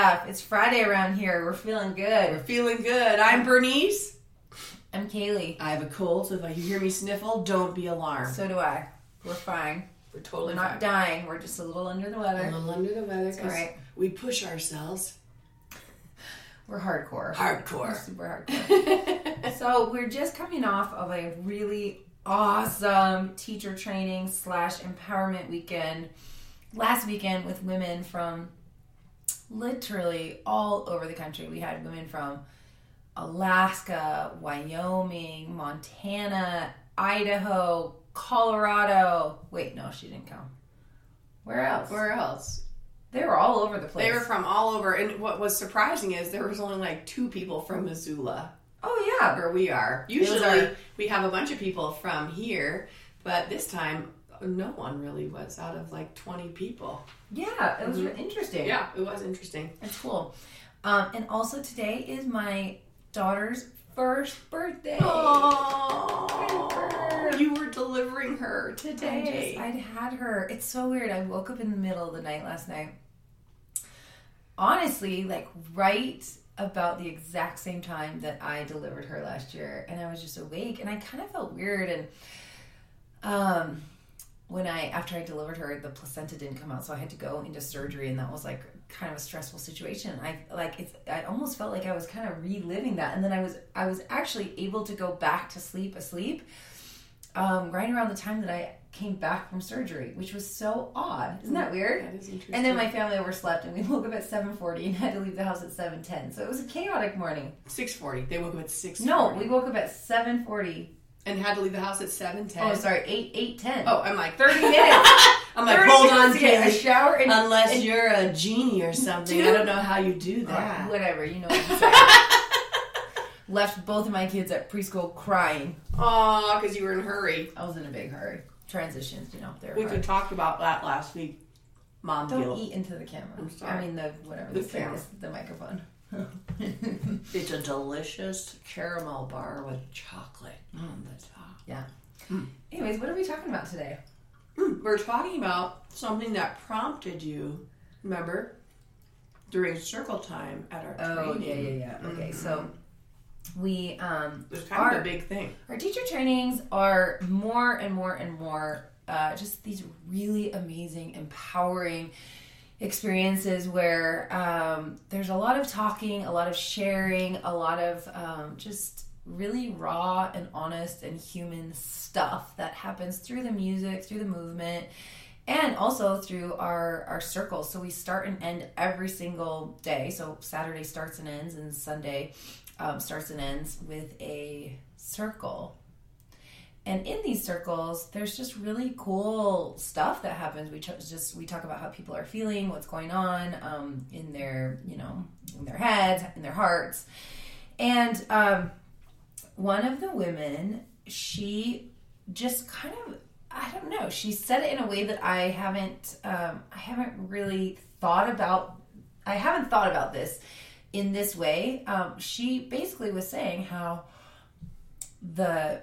stuff. It's Friday around here. We're feeling good. We're feeling good. I'm Bernice. I'm Kaylee. I have a cold, so if you hear me sniffle, don't be alarmed. So do I. We're fine. We're totally We're not dying. We're just a little under the weather. A little under the weather because right. we push ourselves. We're hardcore. Hardcore. We're super hardcore. So we're just coming off of a really awesome teacher training / empowerment weekend. Last weekend with women from literally all over the country. We had women from Alaska, Wyoming, Montana, Idaho, Colorado. Wait, no, she didn't come. Where else? Where else? They were all over the place. They were from all over. And what was surprising is there was only like 2 people from Missoula. Oh, yeah. Where we are. Usually we have a bunch of people from here, but this time no one really was out of like 20 people. Yeah, it was interesting. Yeah, it was interesting. It's cool. And also today is my daughter's first birthday. Oh, you were delivering her today. I'd had her. It's so weird. I woke up in the middle of the night last night. Honestly, like right about the exact same time that I delivered her last year. And I was just awake and I kind of felt weird. And after I delivered her, the placenta didn't come out. So I had to go into surgery and that was like kind of a stressful situation. I almost felt like I was kind of reliving that. And then I was actually able to go back to asleep, right around the time that I came back from surgery, which was so odd. Isn't that weird? That is interesting. And then my family overslept and we woke up at 7:40 and had to leave the house at 7:10. So it was a chaotic morning. 6:40. They woke up at 6:40. No, we woke up at 7:40. And had to leave the house at 7:10. Oh, sorry, 8:10. Oh, I'm like 30 minutes. I'm like, hold on, to get a Kaylee. shower. Unless you're a genie or something. I don't know how you do that. Whatever, you know what I'm saying. Left both of my kids at preschool crying. Aw, because you were in a hurry. I was in a big hurry. Transitions, they're We hard. could talk about that last week. Mom Don't guilt. eat into the camera. I'm sorry. I mean, the camera. The microphone. It's a delicious caramel bar with chocolate on the top. Yeah. Anyways, what are we talking about today? We're talking about something that prompted you, remember, during circle time at our training. Yeah. Okay, so we It was kind of a big thing. Our teacher trainings are more and more and more just these really amazing, empowering experiences where there's a lot of talking, a lot of sharing, a lot of just really raw and honest and human stuff that happens through the music, through the movement, and also through our circles. So we start and end every single day. So Saturday starts and ends, and Sunday starts and ends with a circle. And in these circles, there's just really cool stuff that happens. We talk about how people are feeling, what's going on in their, in their heads, in their hearts. And one of the women, she just kind of, I don't know, she said it in a way that I haven't really thought about. I haven't thought about this in this way. She basically was saying how the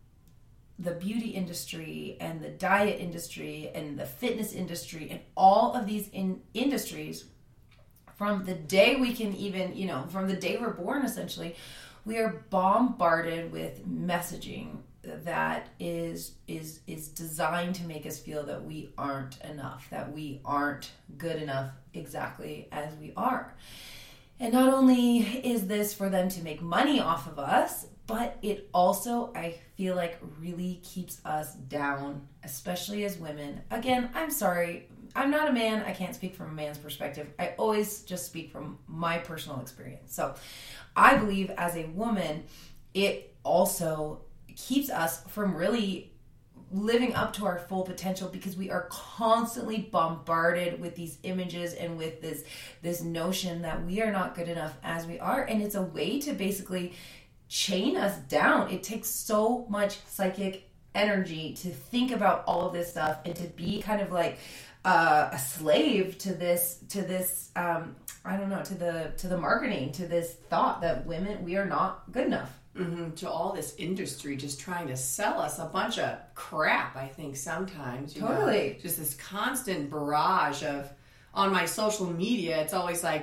beauty industry and the diet industry and the fitness industry and all of these industries, from the day we can even, from the day we're born, essentially, we are bombarded with messaging that is designed to make us feel that we aren't enough, that we aren't good enough exactly as we are. And not only is this for them to make money off of us, but it also, I feel like, really keeps us down, especially as women. Again, I'm sorry, I'm not a man. I can't speak from a man's perspective. I always just speak from my personal experience. So I believe as a woman, it also keeps us from really living up to our full potential, because we are constantly bombarded with these images and with this notion that we are not good enough as we are. And it's a way to basically chain us down. It takes so much psychic energy to think about all of this stuff and to be kind of like a slave to this I don't know, to the marketing, to this thought that women, we are not good enough. Mm-hmm. To all this industry just trying to sell us a bunch of crap, I think sometimes. Totally. Just this constant barrage of, on my social media, it's always like,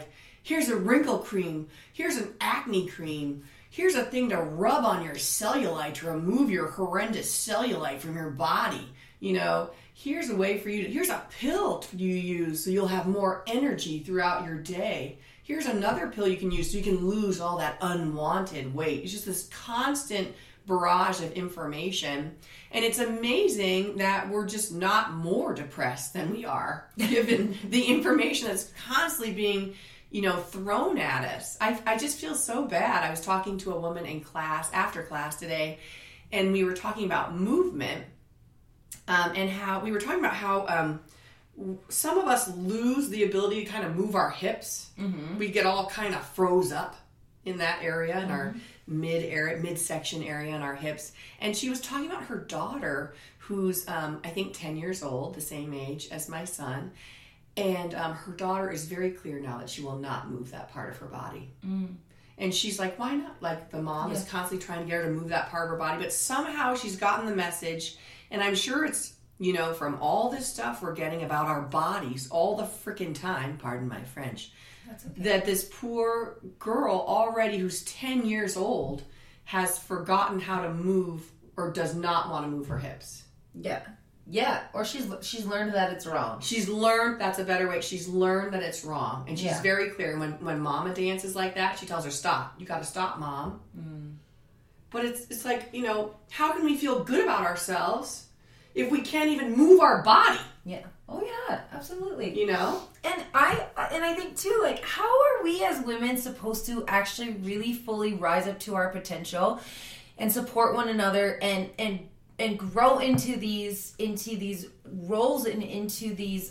Here's a wrinkle cream. Here's an acne cream. Here's a thing to rub on your cellulite to remove your horrendous cellulite from your body. Here's a way for you to, here's a pill you use so you'll have more energy throughout your day. Here's another pill you can use so you can lose all that unwanted weight. It's just this constant barrage of information. And it's amazing that we're just not more depressed than we are, given the information that's constantly being thrown at us. I just feel so bad. I was talking to a woman in class, after class today, and we were talking about movement, and how we were talking about how some of us lose the ability to kind of move our hips. Mm-hmm. We get all kind of froze up in that area, in our midsection area in our hips. And she was talking about her daughter, who's I think 10 years old, the same age as my son. And her daughter is very clear now that she will not move that part of her body. Mm. And she's like, why not? Like, the mom is constantly trying to get her to move that part of her body. But somehow she's gotten the message. And I'm sure it's, from all this stuff we're getting about our bodies all the freaking time, pardon my French, that's okay, that this poor girl already who's 10 years old has forgotten how to move or does not want to move her hips. Yeah. Yeah, or she's learned that it's wrong. She's learned, that's a better way. She's learned that it's wrong. And she's very clear. When Mama dances like that, she tells her, stop. You got to stop, Mom. Mm. But it's like, how can we feel good about ourselves if we can't even move our body? Yeah. Oh, yeah, absolutely. And I think, too, like, how are we as women supposed to actually really fully rise up to our potential and support one another and grow into these roles and into these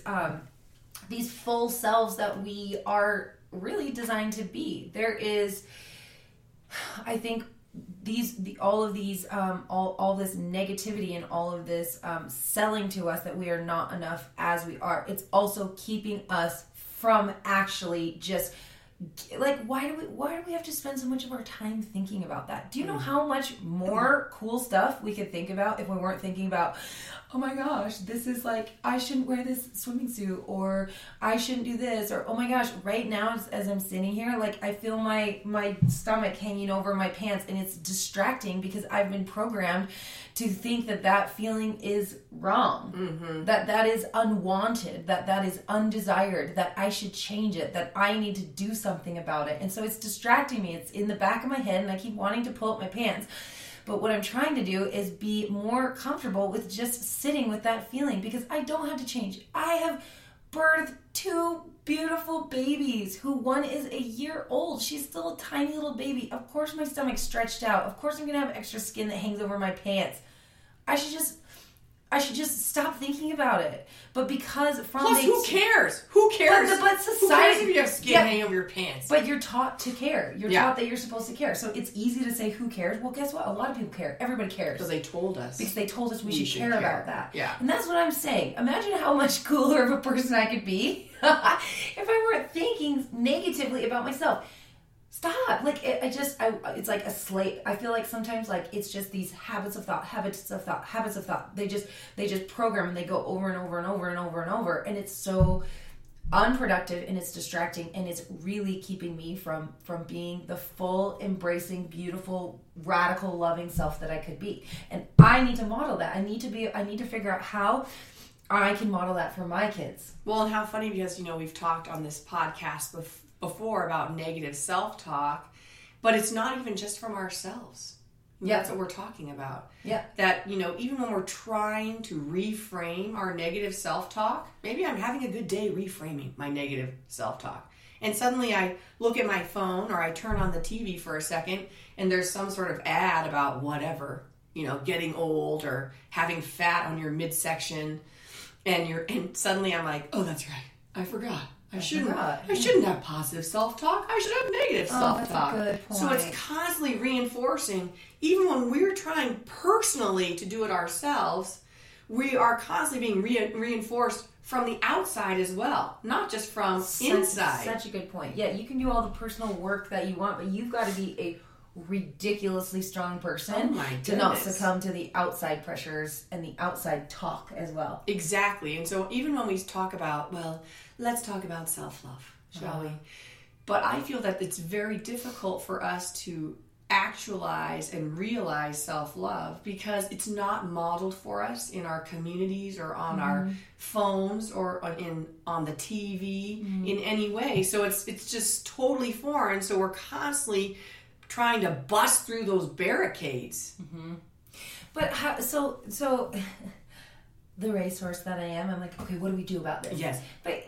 full selves that we are really designed to be? There is, I think, all this negativity and all of this selling to us that we are not enough as we are. It's also keeping us from actually just, like, why do we have to spend so much of our time thinking about that? Do you know how much more cool stuff we could think about if we weren't thinking about, oh my gosh, this is like, I shouldn't wear this swimming suit, or I shouldn't do this, or oh my gosh, right now as I'm sitting here, like, I feel my stomach hanging over my pants, and it's distracting because I've been programmed to think that feeling is wrong, mm-hmm. that is unwanted, that is undesired, that I should change it, that I need to do something about it. And so it's distracting me. It's in the back of my head, and I keep wanting to pull up my pants. But what I'm trying to do is be more comfortable with just sitting with that feeling, because I don't have to change. I have birthed 2 beautiful babies, who one is a year old. She's still a tiny little baby. Of course my stomach's stretched out. Of course I'm going to have extra skin that hangs over my pants. I should just stop thinking about it. But because who cares? Who cares? But society, who cares if you have skin hanging over your pants? But you're taught to care. You're taught that you're supposed to care. So it's easy to say who cares. Well, guess what? A lot of people care. Everybody cares. Because they told us. Because they told us we should care about that. Yeah. And that's what I'm saying. Imagine how much cooler of a person I could be if I weren't thinking negatively about myself. Stop. Like, it's like a slate. I feel like sometimes, like, it's just these habits of thought. They just program, and they go over and over and over and over and over. And it's so unproductive, and it's distracting, and it's really keeping me from being the full, embracing, beautiful, radical, loving self that I could be. And I need to model that. I need to figure out how I can model that for my kids. Well, and how funny, because, we've talked on this podcast before about negative self-talk, but it's not even just from ourselves. Yeah. That's what we're talking about. Yeah. That, even when we're trying to reframe our negative self-talk, maybe I'm having a good day reframing my negative self-talk. And suddenly I look at my phone, or I turn on the TV for a second, and there's some sort of ad about whatever, getting old or having fat on your midsection. And suddenly I'm like, oh, that's right. I forgot. I shouldn't have positive self-talk. I should have negative self-talk. That's a good point. So it's constantly reinforcing. Even when we're trying personally to do it ourselves, we are constantly being reinforced from the outside as well, not just from inside. Such a good point. Yeah, you can do all the personal work that you want, but you've got to be a ridiculously strong person to not succumb to the outside pressures and the outside talk as well. Exactly. And so even when we talk about, let's talk about self-love, shall we? But I feel that it's very difficult for us to actualize and realize self-love because it's not modeled for us in our communities or on our phones or on the TV in any way. So it's just totally foreign. So we're constantly trying to bust through those barricades. But how, so the racehorse that I am, I'm like, okay, what do we do about this? Yes. But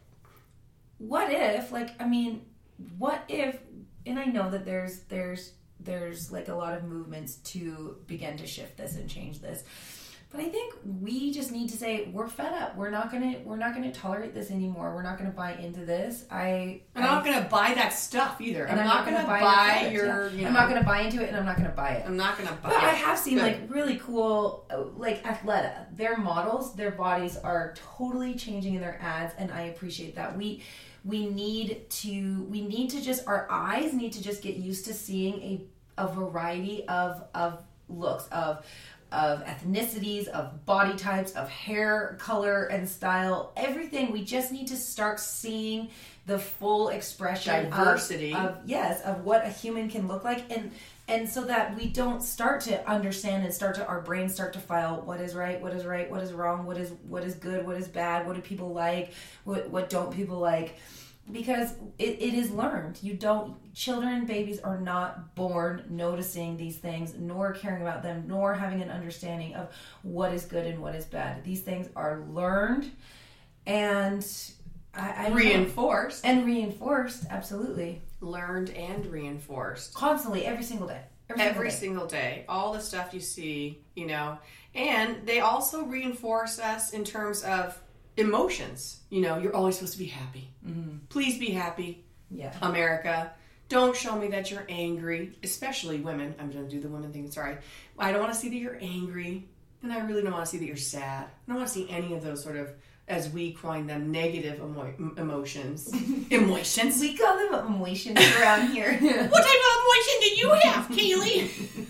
what if, like, I mean, what if, and I know that there's like a lot of movements to begin to shift this and change this. But I think we just need to say we're fed up. We're not gonna tolerate this anymore. We're not gonna buy into this. I'm not gonna buy that stuff either. And I'm not gonna buy your. I'm not gonna buy into it, and I'm not gonna buy it. I'm not gonna buy But it. I have seen like really cool, like Athleta. Their models, their bodies are totally changing in their ads, and I appreciate that. We need to just, our eyes need to just get used to seeing a variety of looks, of ethnicities, of body types, of hair color and style, everything. We just need to start seeing the full expression diversity of what a human can look like, and so that we don't start to understand and our brains start to file what is right, what is wrong, what is good, what is bad, what do people like, what don't people like. Because it is learned. Children, babies are not born noticing these things, nor caring about them, nor having an understanding of what is good and what is bad. These things are learned and reinforced. And reinforced, absolutely. Learned and reinforced. Constantly, every single day. Every single day. All the stuff you see, and they also reinforce us in terms of emotions. You're always supposed to be happy. Please be happy. Yeah. America. Don't show me that you're angry, especially women. I'm going to do the women thing. Sorry. I don't want to see that you're angry, and I really don't want to see that you're sad. I don't want to see any of those sort of, as we coin them, negative emotions. Emotions. We call them emotions around here. What type of emotion do you have, Kaylee?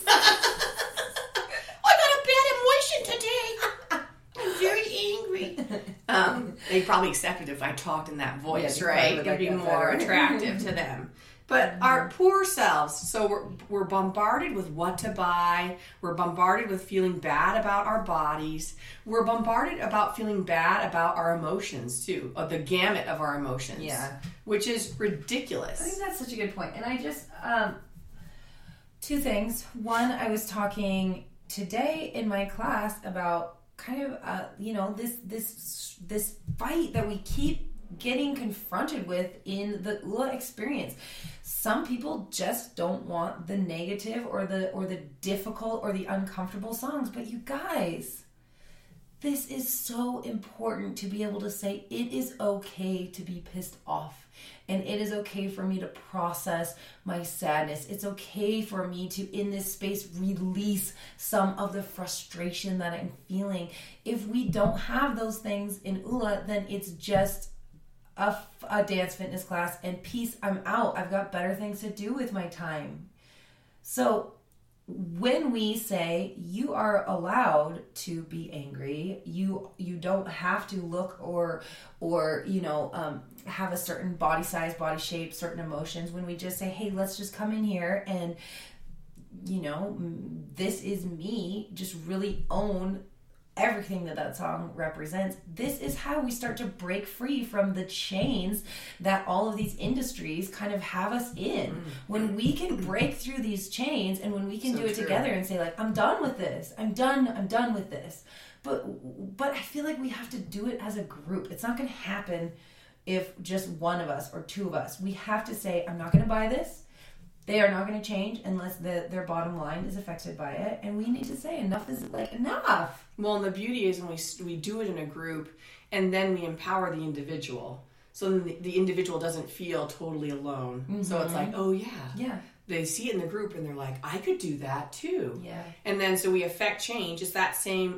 I got a bad emotion today. I'm very angry. They'd probably accept it if I talked in that voice, right? It'd be more attractive to them. But our poor selves, so we're bombarded with what to buy. We're bombarded with feeling bad about our bodies. We're bombarded about feeling bad about our emotions, too. The gamut of our emotions. Yeah. Which is ridiculous. I think that's such a good point. And I just, two things. One, I was talking today in my class about kind of, this fight that we keep getting confronted with in the ULA experience. Some people just don't want the negative or the difficult or the uncomfortable songs. But you guys, this is so important to be able to say it is okay to be pissed off. And it is okay for me to process my sadness. It's okay for me to, in this space, release some of the frustration that I'm feeling. If we don't have those things in ULA, then it's just a dance fitness class and peace, I'm out. I've got better things to do with my time. So when we say you are allowed to be angry, you don't have to look or have a certain body size, body shape, certain emotions. When we just say, hey, let's just come in here and this is me, just really own everything that song represents. This is how we start to break free from the chains that all of these industries kind of have us in. When we can break through these chains and when we can do it together and say, like, I'm done with this. I'm done with this. But I feel like we have to do it as a group. It's not going to happen if just one of us or two of us. We have to say, I'm not going to buy this. They are not going to change unless their bottom line is affected by it. And we need to say enough is like enough. Well, and the beauty is when we do it in a group and then we empower the individual. So then the individual doesn't feel totally alone. Mm-hmm. So it's like, oh yeah. Yeah. They see it in the group and they're like, I could do that too. Yeah. And then so we affect change. It's that same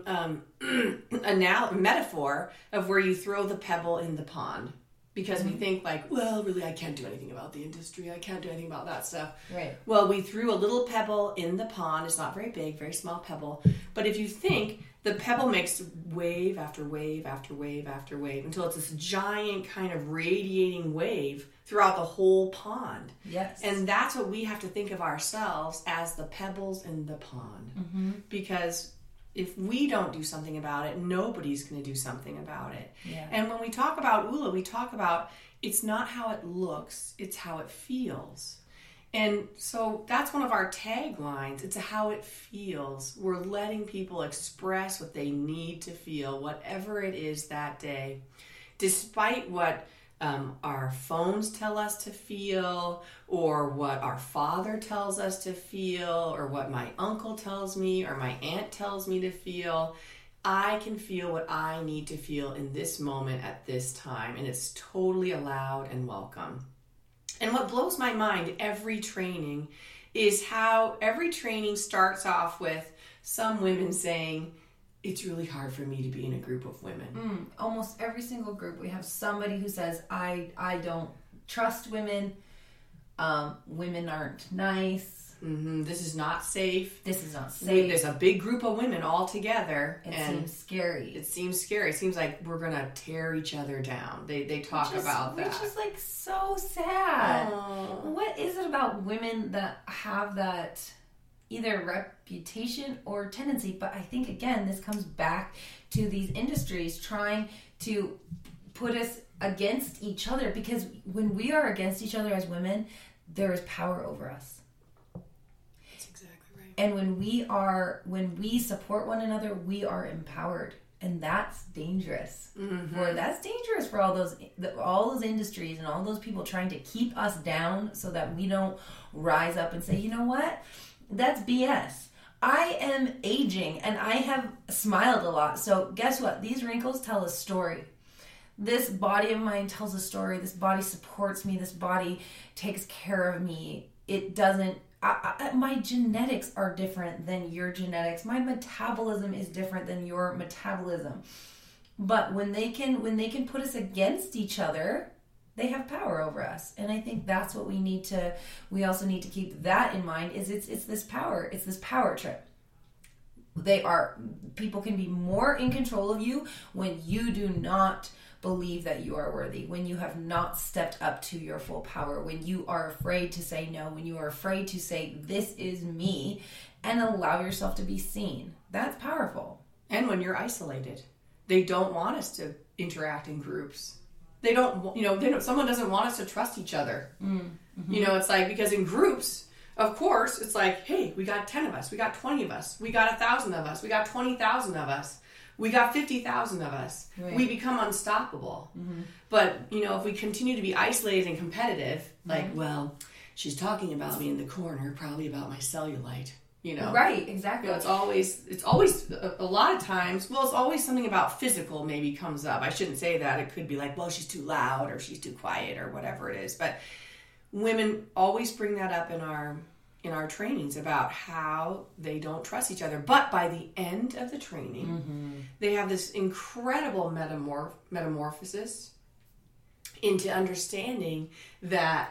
metaphor of where you throw the pebble in the pond. Because we think like, well, really, I can't do anything about the industry. I can't do anything about that stuff. Right. Well, we threw a little pebble in the pond. It's not very big, very small pebble. But if you think the pebble makes wave after wave after wave after wave until it's this giant kind of radiating wave throughout the whole pond. Yes. And that's what we have to think of ourselves as the pebbles in the pond. Mm-hmm. Because if we don't do something about it, nobody's going to do something about it. Yeah. And when we talk about Ula, we talk about it's not how it looks, it's how it feels. And so that's one of our taglines. It's how it feels. We're letting people express what they need to feel, whatever it is that day, despite what our phones tell us to feel, or what our father tells us to feel, or what my uncle tells me, or my aunt tells me to feel. I can feel what I need to feel in this moment at this time, and it's totally allowed and welcome. And what blows my mind every training is how every training starts off with some women saying, it's really hard for me to be in a group of women. Almost every single group, we have somebody who says, I don't trust women. Women aren't nice. This is not safe. This is not safe. There's a big group of women all together. It seems scary. It seems scary. It seems like we're going to tear each other down. They talk about that. Which is like so sad. Aww. What is it about women that have that either reputation or tendency? But I think, again, this comes back to these industries trying to put us against each other, because when we are against each other as women, there is power over us. That's exactly right. And when we support one another, we are empowered. And that's dangerous. That's dangerous for all those industries and all those people trying to keep us down so that we don't rise up and say, you know what? That's BS. I am aging and I have smiled a lot. So guess what? These wrinkles tell a story. This body of mine tells a story. This body supports me. This body takes care of me. It doesn't. My genetics are different than your genetics. My metabolism is different than your metabolism. But when they can put us against each other, they have power over us. And I think that's what we also need to keep that in mind, is it's this power trip. People can be more in control of you when you do not believe that you are worthy, when you have not stepped up to your full power, when you are afraid to say no, when you are afraid to say, this is me, and allow yourself to be seen. That's powerful. And when you're isolated, they don't want us to interact in groups. They don't, someone doesn't want us to trust each other. It's like, because in groups, of course, it's like, hey, we got 10 of us, we got 20 of us, we got 1,000 of us, we got 20,000 of us. We got 50,000 of us. Right. We become unstoppable. But, if we continue to be isolated and competitive, like, well, she's talking about me in the corner, probably about my cellulite, Right, exactly. It's always a lot of times, it's always something about physical maybe comes up. I shouldn't say that. It could be like, well, she's too loud or she's too quiet or whatever it is. But women always bring that up in our trainings about how they don't trust each other. But by the end of the training, they have this incredible metamorphosis into understanding that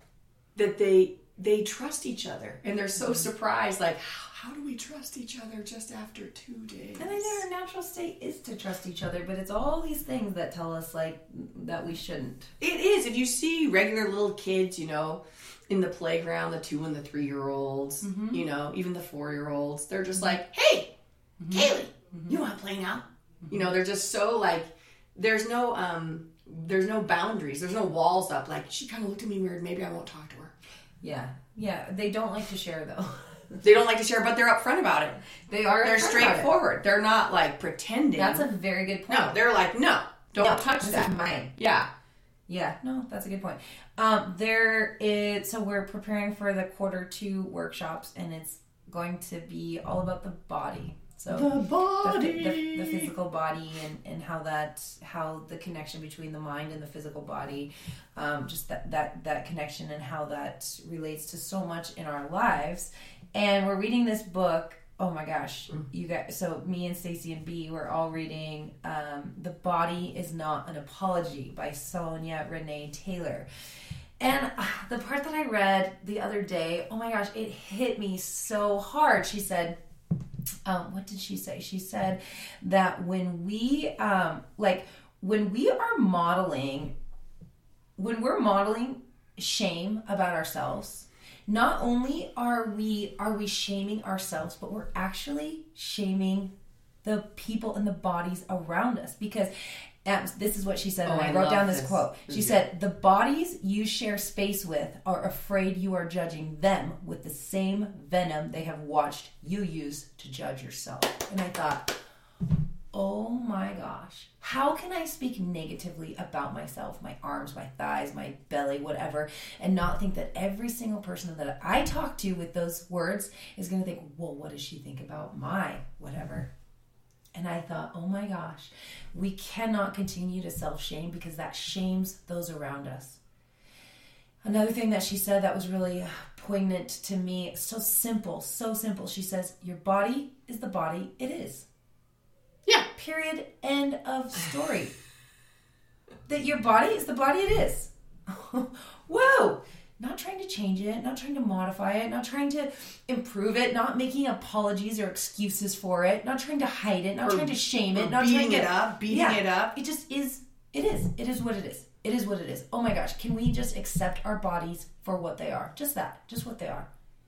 they trust each other. And they're so surprised, like, how do we trust each other just after 2 days? And I think our natural state is to trust each other, but it's all these things that tell us, like, that we shouldn't. It is. If you see regular little kids, in the playground, the 2 and the 3-year-olds, even the 4-year-olds, they're just like, hey, Kaylee, you want to play now? They're just so like, there's no boundaries. There's no walls up. Like, she kind of looked at me weird. Maybe I won't talk to her. Yeah. They don't like to share, though. They don't like to share, but they're upfront about it. They're straightforward. They're not like pretending. That's a very good point. No, they're like, no, don't touch that. This is mine. Yeah, no, that's a good point. So we're preparing for the Q2 workshops, and it's going to be all about the body. So the body, the physical body, and how the connection between the mind and the physical body, just that connection and how that relates to so much in our lives. And we're reading this book. Oh my gosh, you guys! So me and Stacey and B, we're all reading "The Body Is Not an Apology" by Sonia Renee Taylor. And the part that I read the other day, oh my gosh, it hit me so hard. She said, what did she say? She said that when we when we're modeling shame about ourselves, not only are we shaming ourselves, but we're actually shaming the people and the bodies around us. Because this is what she said, and I wrote down this quote. She said, the bodies you share space with are afraid you are judging them with the same venom they have watched you use to judge yourself. And I thought, oh my gosh, how can I speak negatively about myself, my arms, my thighs, my belly, whatever, and not think that every single person that I talk to with those words is going to think, well, what does she think about my whatever? And I thought, oh my gosh, we cannot continue to self-shame because that shames those around us. Another thing that she said that was really poignant to me, so simple. She says, your body is the body it is. Yeah. Period. End of story. That your body is the body it is. Whoa. Not trying to change it, not trying to modify it, not trying to improve it, not making apologies or excuses for it, not trying to hide it, not trying to shame it, not beating trying it up. It just is. It is. It is what it is. It is what it is. Oh my gosh. Can we just accept our bodies for what they are? Just that. Just what they are.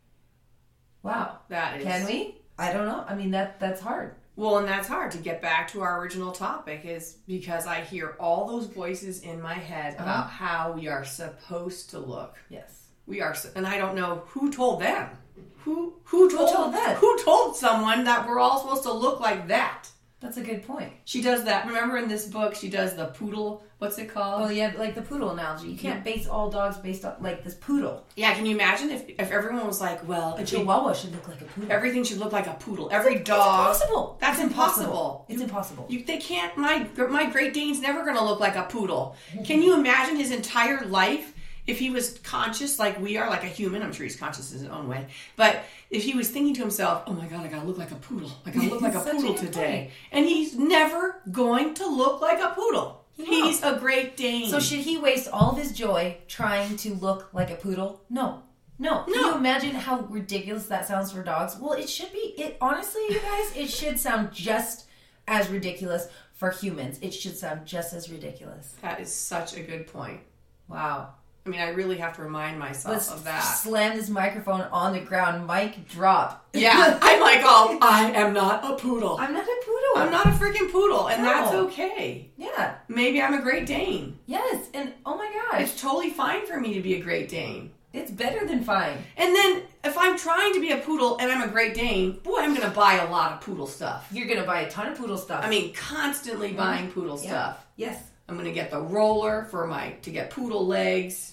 Wow. That is. Can we? I don't know. I mean, that's hard. Well, and that's hard to get back to our original topic, is because I hear all those voices in my head about how we are supposed to look. Yes. We are, and I don't know who told them. Who told them? Who told someone that we're all supposed to look like that? That's a good point. She does that. Remember in this book, she does the poodle. What's it called? Oh, yeah, like the poodle analogy. You can't base all dogs based on, like, this poodle. Yeah, can you imagine if everyone was like, well... A chihuahua should look like a poodle. Everything should look like a poodle. Every dog... It's impossible. That's impossible. It's impossible. They can't... My Great Dane's never going to look like a poodle. Can you imagine his entire life if he was conscious like we are, like a human? I'm sure he's conscious in his own way. But if he was thinking to himself, oh my God, I got to look like a poodle. I got to look like a poodle today. And he's never going to look like a poodle. He's a Great Dane. So should he waste all of his joy trying to look like a poodle? No. Can you imagine how ridiculous that sounds for dogs? Well, it should be. Honestly, you guys, it should sound just as ridiculous for humans. It should sound just as ridiculous. That is such a good point. Wow. I mean, I really have to remind myself of that. Slam this microphone on the ground. Mic drop. Yeah. I'm like, I am not a poodle. I'm not a poodle. I'm not a freaking poodle. And that's okay. Yeah. Maybe I'm a Great Dane. Yes. And oh my gosh. It's totally fine for me to be a Great Dane. It's better than fine. And then if I'm trying to be a poodle and I'm a Great Dane, boy, I'm going to buy a lot of poodle stuff. You're going to buy a ton of poodle stuff. I mean, constantly buying poodle stuff. Yes. I'm going to get the roller to get poodle legs.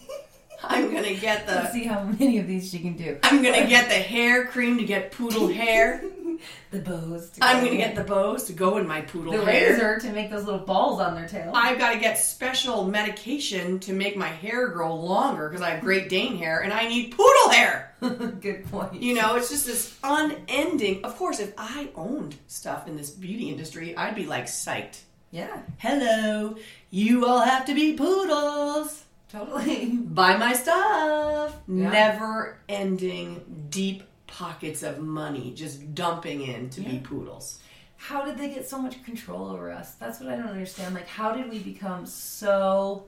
I'm going to get the... Let's see how many of these she can do. I'm going to get the hair cream to get poodle hair. The bows. I'm going to get the bows to go in my poodle hair. The razor to make those little balls on their tail. I've got to get special medication to make my hair grow longer because I have Great Dane hair and I need poodle hair. Good point. You know, it's just this unending... Of course, if I owned stuff in this beauty industry, I'd be like psyched. Yeah. Hello, you all have to be poodles. Totally. Buy my stuff. Yeah. Never ending deep pockets of money just dumping in to be poodles. How did they get so much control over us? That's what I don't understand. Like, how did we become so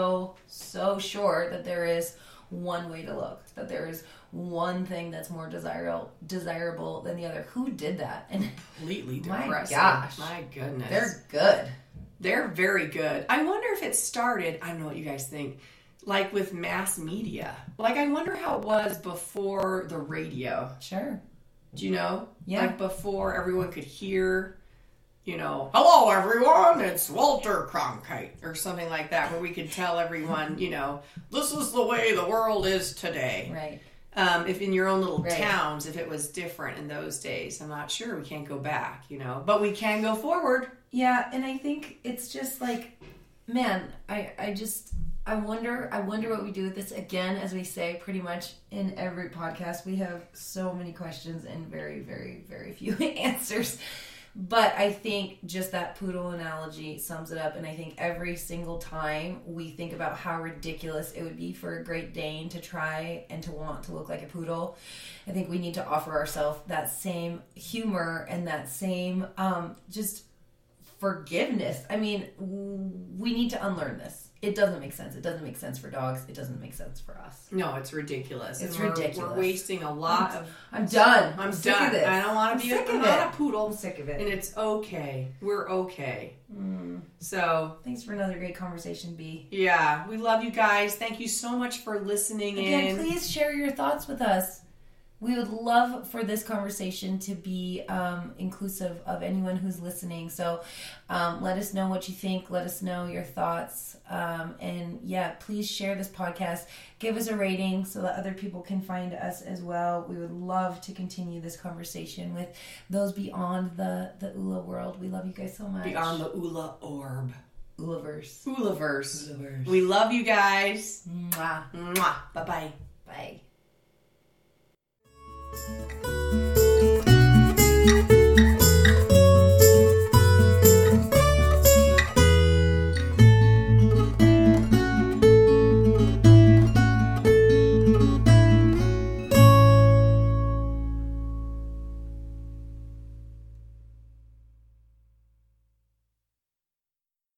sure that there is one way to look? That there is one thing that's more desirable than the other? Who did that? And completely depressing. My gosh. My goodness. They're good. They're very good. I wonder if it started, I don't know what you guys think, like with mass media. Like, I wonder how it was before the radio. Sure. Do you know? Yeah. Like before everyone could hear, you know, hello everyone, it's Walter Cronkite, or something like that, where we could tell everyone, you know, this is the way the world is today. Right. If in your own little towns, if it was different in those days, I'm not sure. We can't go back, you know, but we can go forward. Yeah, and I think it's just like, man, I wonder what we do with this. Again, as we say pretty much in every podcast, we have so many questions and very, very, very few answers. But I think just that poodle analogy sums it up. And I think every single time we think about how ridiculous it would be for a Great Dane to try and to want to look like a poodle, I think we need to offer ourselves that same humor and that same just forgiveness. I mean, we need to unlearn this. It doesn't make sense. It doesn't make sense for dogs. It doesn't make sense for us. No, it's ridiculous. It's ridiculous. We're wasting a lot of... I'm done. I'm sick done. of this. I don't want to be a poodle. I'm sick of it. And it's okay. We're okay. So... Thanks for another great conversation, B. Yeah. We love you guys. Thank you so much for listening in. Please share your thoughts with us. We would love for this conversation to be inclusive of anyone who's listening. So let us know what you think. Let us know your thoughts. And yeah, please share this podcast. Give us a rating so that other people can find us as well. We would love to continue this conversation with those beyond the ULA world. We love you guys so much. Beyond the ULA orb. ULAverse. ULAverse. We love you guys. Mwah. Mwah. Bye-bye. Bye.